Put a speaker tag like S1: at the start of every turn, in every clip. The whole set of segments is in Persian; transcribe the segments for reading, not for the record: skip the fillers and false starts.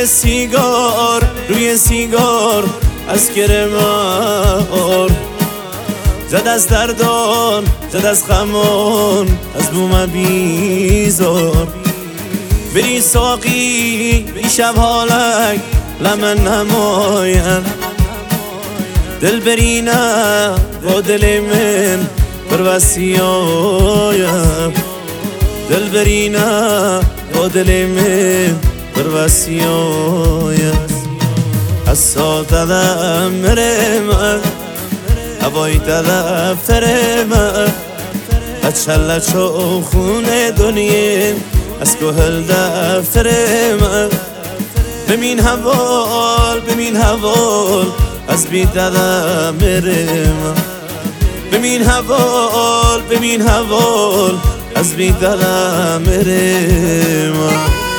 S1: سیگار روی سیگار از کرمار زد از دردان زد از خمان از بوم بیزار بری ساقی بی شب حالک لمن نماین دل برینه با دل من پروسی آیم دل برینه با دل من پروسی آیم از سال دلم مرمه هوای دلم فرمه از چله چو خون دنیا از کهل دفترمه بمین حوال از بی دلم مرمه بمین حوال از بی دلم مرمه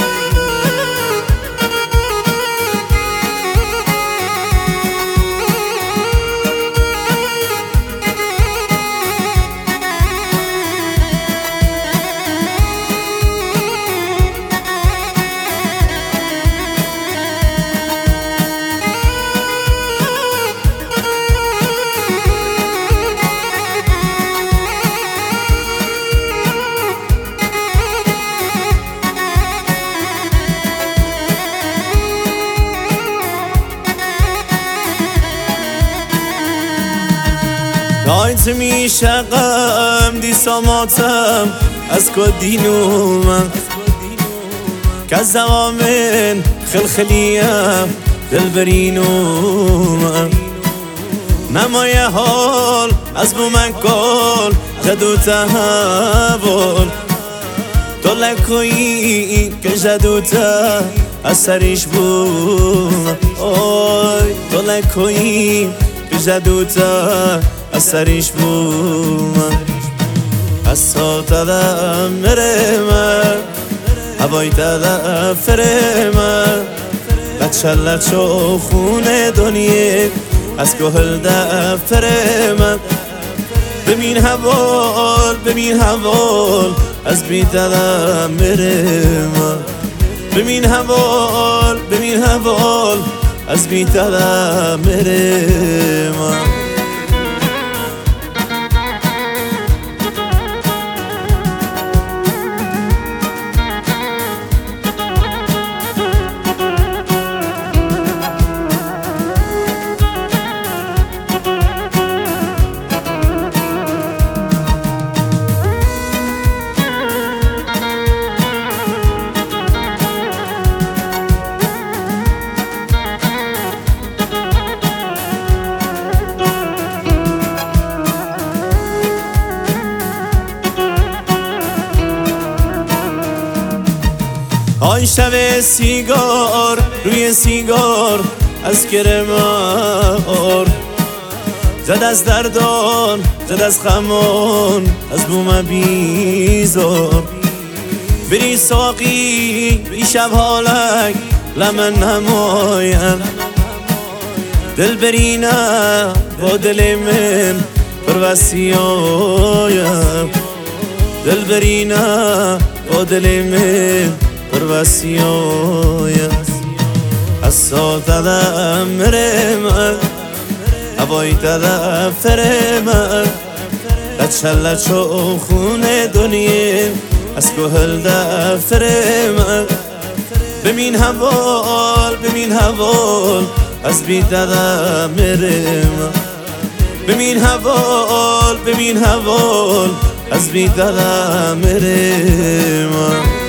S1: دایت میشه غم دی ساماتم از کدینومم که از زوامن خلخلیم دل برینومم نمای حال از بومن کال جدو تحول تو لکویی که جدو تا از سریش بومم تو لکویی که جدو تا از سریش بومم از سال دلم مرمه هوای دلم فرمه لچه لچه خون دنیا از کهل دفترمه بمین حوال از بی دلم مرمه بمین حوال از بی دلم مرمه آن شب سیگار روی سیگار از کرمار زد از دردان زد از خمان از بوم بیزار بری ساقی بی شب حالک لمن نمایم دل برینه با دل من پروسی آیم دل برینه با دل من پروسی آیم از سال دلم مرمه هوای دلم فرمه لچه لچه خون دنیا از کهل دفترمه بمین حوال از بی دلم مرمه بمین حوال از بی دلم مرمه